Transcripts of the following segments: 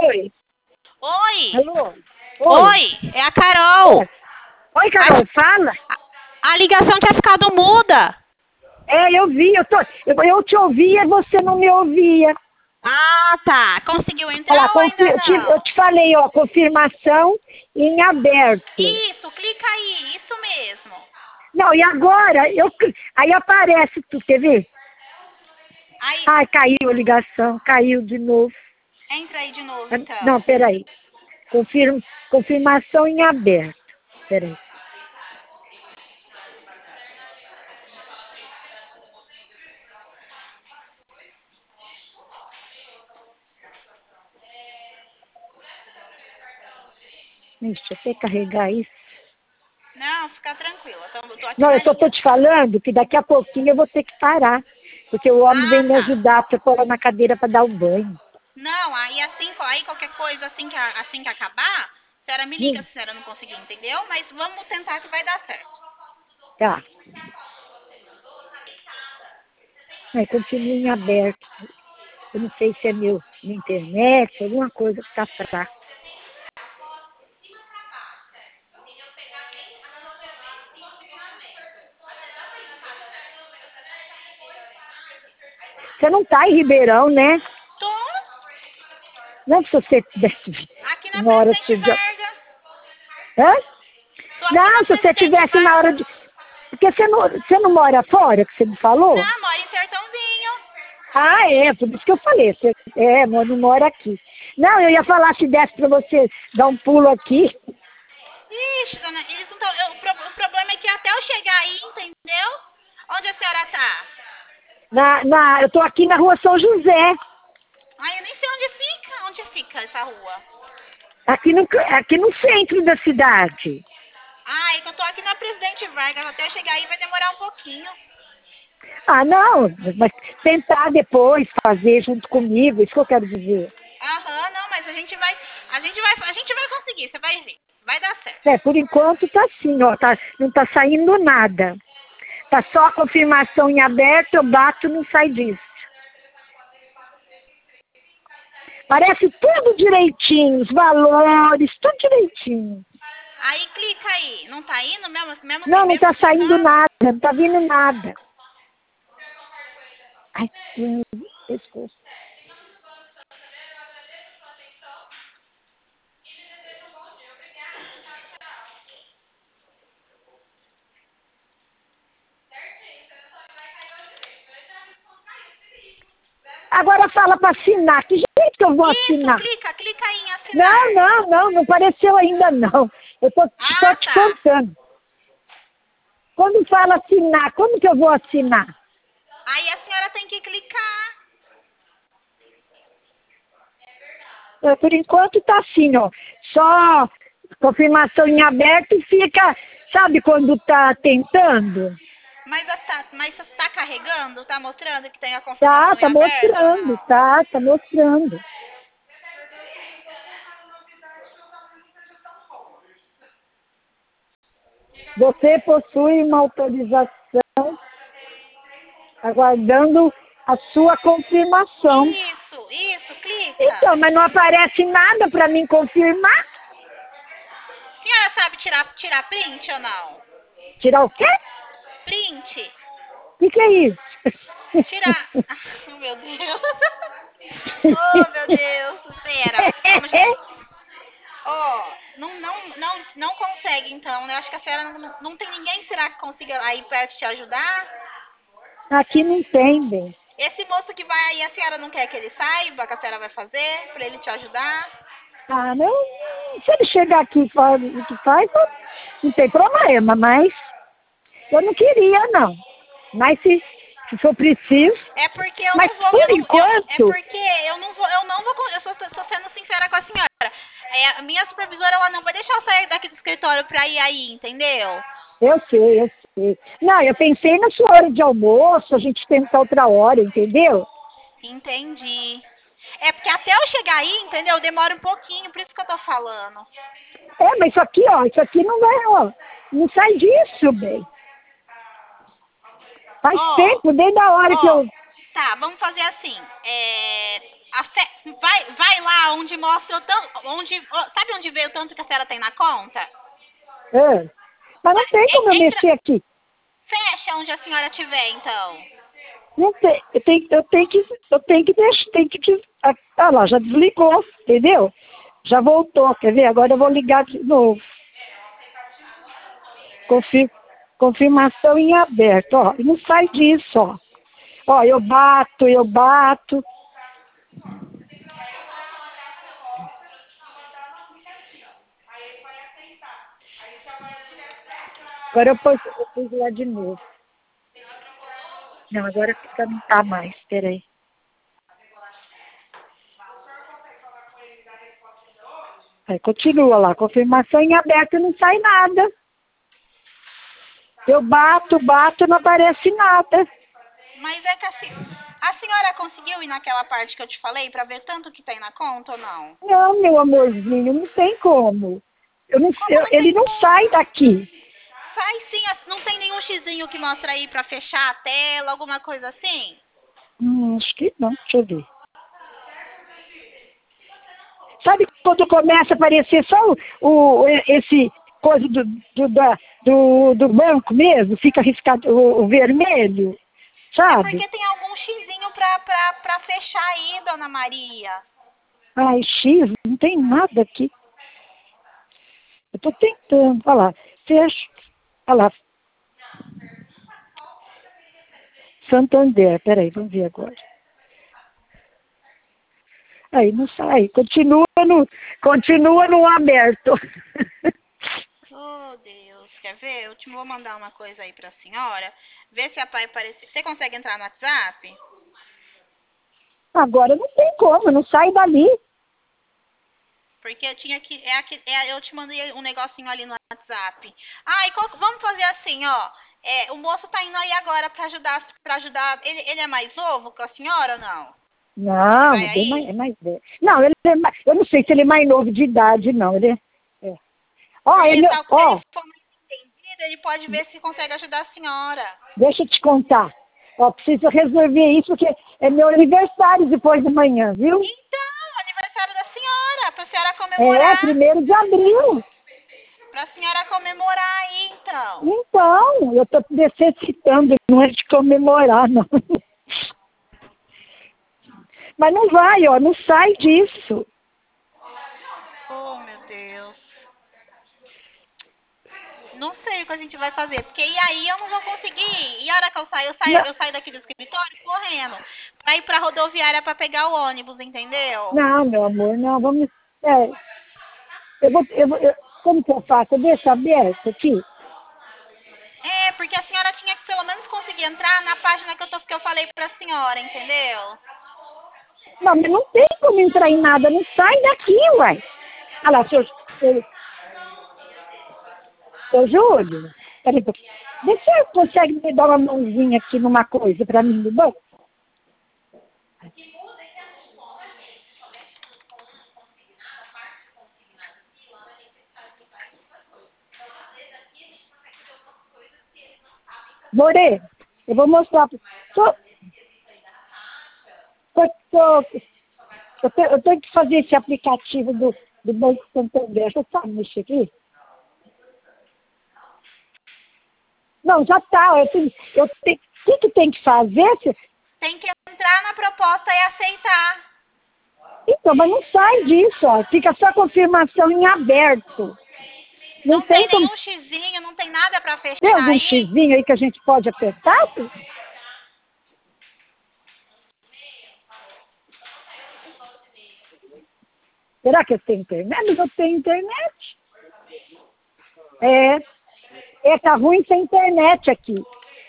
Oi. Oi! Alô? Oi, é a Carol. Oi, Carol, fala. A ligação tinha ficado muda. Eu vi, eu te ouvia e você não me ouvia. Ah, tá. Conseguiu entrar Olha lá, ou ainda não? eu te falei, ó, confirmação em aberto. Isso, clica aí, isso mesmo. Não, e agora, aí aparece, tu quer ver? Aí, Ai, caiu a ligação, caiu de novo. entra aí de novo, então. Não, peraí. Confirmação em aberto. Peraí. Deixa eu até carregar isso. Não, fica tranquila. Eu tô aqui Não, na eu só linha. tô te falando que daqui a pouquinho eu vou ter que parar. Porque o homem vem Ah, me tá. ajudar para pôr na cadeira para dar o banho. Não, aí qualquer coisa assim que acabar, a senhora me liga se a senhora não conseguir, entendeu? Mas vamos tentar que vai dar certo. Tá. Continua em aberto. Eu não sei se é minha internet, alguma coisa que tá fraca. Você não tá em Ribeirão, né? Tô Não, se você tivesse aqui na uma hora Presidente de... Vargas. Hã? Tô aqui Não, na se você Presidente tivesse na hora Vargas. de... Porque você não mora fora, que você me falou? Não, moro em Sertãozinho. Ah, por isso que eu falei. Você, não mora aqui. Não, eu ia falar se desse para você dar um pulo aqui. Ixi, dona, eles não tão, o problema é que até eu chegar aí, entendeu? Onde a senhora tá? Eu tô aqui na rua São José. Ai, eu nem sei onde fica. Onde fica essa rua? Aqui no centro da cidade. Ah, é que eu tô aqui na Presidente Vargas. Até eu chegar aí vai demorar um pouquinho. Ah, não, mas tentar depois fazer junto comigo, isso que eu quero dizer. Aham, não, mas a gente vai conseguir, você vai ver. Vai dar certo. Por enquanto tá assim, ó, não tá saindo nada. Tá só a confirmação em aberto, eu bato, não sai disso. Parece tudo direitinho, os valores, tudo direitinho. Aí clica aí. Não tá indo mesmo Não tá saindo clicando? nada, não tá vindo nada. Ai, pescoço. Agora fala para assinar. Que jeito que eu vou Isso, assinar? clica aí em assinar. Não apareceu ainda não. Eu tô só Ah, te tá. contando. Quando fala assinar, como que eu vou assinar? Aí a senhora tem que clicar. Por enquanto tá assim, ó. Só confirmação em aberto e fica, sabe quando tá tentando? Mas tá carregando? Tá mostrando que tem a Tá, confirmação em tá aberto ou mostrando, não? tá mostrando. Você possui uma autorização aguardando a sua confirmação. Isso, clica. Então, mas não aparece nada para mim confirmar. A senhora sabe tirar print ou não? Tirar o quê? Print. O que é isso? Tirar. Oh, meu Deus. Oh, meu Deus. Pera. Vamos. Não consegue então, né? Acho que a senhora não tem ninguém, será que consiga aí perto te ajudar? Aqui não tem, bem. Esse moço que vai aí, a senhora não quer que ele saiba o que a senhora vai fazer, pra ele te ajudar? Ah, não. Se ele chegar aqui e falar o que faz, não tem problema, mas eu não queria, não. Mas se for preciso. É porque eu Mas não vou, por é enquanto. porque eu não vou, eu sou sendo sincera com a senhora. A minha supervisora, ela não vai deixar eu sair daqui do escritório pra ir aí, entendeu? Eu sei. Não, eu pensei na sua hora de almoço, a gente tentar outra hora, entendeu? Entendi. É porque até eu chegar aí, entendeu? Demora um pouquinho, por isso que eu tô falando. Mas isso aqui não vai, ó. Não sai disso, bem. Faz Ó, tempo, desde a hora que ó, eu. Tá, vamos fazer assim. Vai lá onde mostra o tanto. Sabe onde vê o tanto que a senhora tem na conta? É. Mas não tem como eu Entra, mexer aqui. fecha onde a senhora tiver, então. Não tem, eu tenho que deixar, ah lá, já desligou, entendeu? Já voltou, quer ver? Agora eu vou ligar de novo. Confirmação em aberto, ó. E não sai disso, ó. Ó, eu bato. Agora eu pus lá de novo. Não, agora fica, não tá mais, peraí. Aí continua lá, confirmação em aberto e não sai nada. Eu bato, não aparece nada. Mas é que a senhora conseguiu ir naquela parte que eu te falei pra ver tanto que tem na conta ou não? Não, meu amorzinho, não tem como. Como não Ele tem não como? sai daqui. Sai sim, não tem nenhum xizinho que mostra aí pra fechar a tela, alguma coisa assim? Acho que não, deixa eu ver. Sabe quando começa a aparecer só esse coisa do banco mesmo? Fica riscado o vermelho, É sabe? porque tem algum xizinho pra fechar aí, dona Maria. Ai, X, não tem nada aqui. Eu tô tentando. Olha lá, fecha. Olha lá, Santander. Peraí, vamos ver agora. Aí não sai, continua no aberto. Oh, Deus. Quer ver? Eu vou mandar uma coisa aí pra senhora. Ver se a pai aparecer. Você consegue entrar no WhatsApp? Agora não tem como, não sai dali. Porque eu tinha que. Eu te mandei um negocinho ali no WhatsApp. Ah, vamos fazer assim, ó. O moço tá indo aí agora pra ajudar. Ele é mais novo que a senhora ou não? Que Não, vai aí? é mais velho. Não, eu não sei se ele é mais novo de idade, não. É. Ó, Porque se ó, ele for mais entendido, ele pode ver se consegue ajudar a senhora. deixa eu te contar. Ó, preciso resolver isso porque é meu aniversário depois de manhã, viu? Então, aniversário da senhora, pra senhora É, comemorar. 1º de abril. Pra senhora comemorar aí, então. Então, eu tô necessitando, não é de comemorar, não. Mas não vai, ó, não sai disso. Oh, meu Deus. Não sei o que a gente vai fazer, porque e aí eu não vou conseguir. E a hora que Não, eu saio daqui do escritório correndo pra ir pra rodoviária pra pegar o ônibus, entendeu? não, meu amor, não, vamos. É, como que eu faço? Eu deixo aberto aqui? É, porque a senhora tinha que pelo menos conseguir entrar na página que eu falei pra senhora, entendeu? Não, mas não tem como entrar em nada, não sai daqui, uai. Olha lá, seu Júlio, peraí, vê se você consegue me dar uma mãozinha aqui numa coisa pra mim, do bom? More, eu vou mostrar. Só, só, eu tenho que fazer esse aplicativo do Banco Santander. Você sabe mexer aqui? Não, já tá. O que tem que fazer? Tem que entrar na proposta e aceitar. Então, mas não sai disso, ó. Fica só confirmação em aberto. Não Não tem tem como. nenhum xizinho, não tem nada pra Tem fechar algum aí. xizinho aí que a gente pode apertar? Será que eu tenho internet? Mas eu tenho internet. Tá ruim sem internet aqui.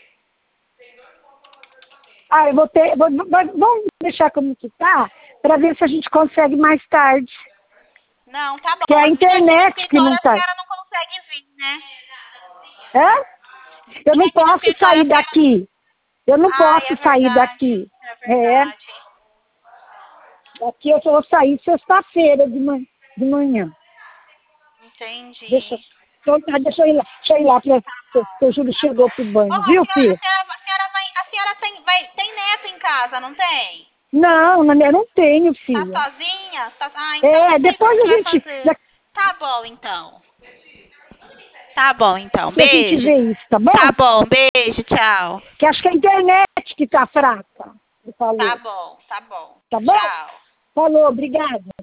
Ah, vamos deixar como que tá, para ver se a gente consegue mais tarde. Não, tá Que é bom. a É porque aqui no internet que escritório não a tá. senhora não consegue vir, né? É? Eu Que não aqui no posso escritório sair a senhora. daqui. Eu não Ai, posso é sair verdade. daqui. É É, verdade. daqui eu só vou sair sexta-feira de manhã. Entendi. Deixa, então, tá, deixa eu ir lá, Tá porque o bom, Júlio tá chegou bom. pro banho, Oh, viu, filho? a senhora tem neto em casa? casa, não tem? Não, eu não tenho, Tá filha. sozinha? Ah, então não sei Depois como a vai gente... fazer. Tá bom, então. Tá bom, então. Se a gente Beijo. vê isso, tá bom? Tá bom, beijo, tchau. Que acho que a internet que tá fraca. Falou. Tá bom, tá bom. Tá bom? Tchau. Falou, obrigada.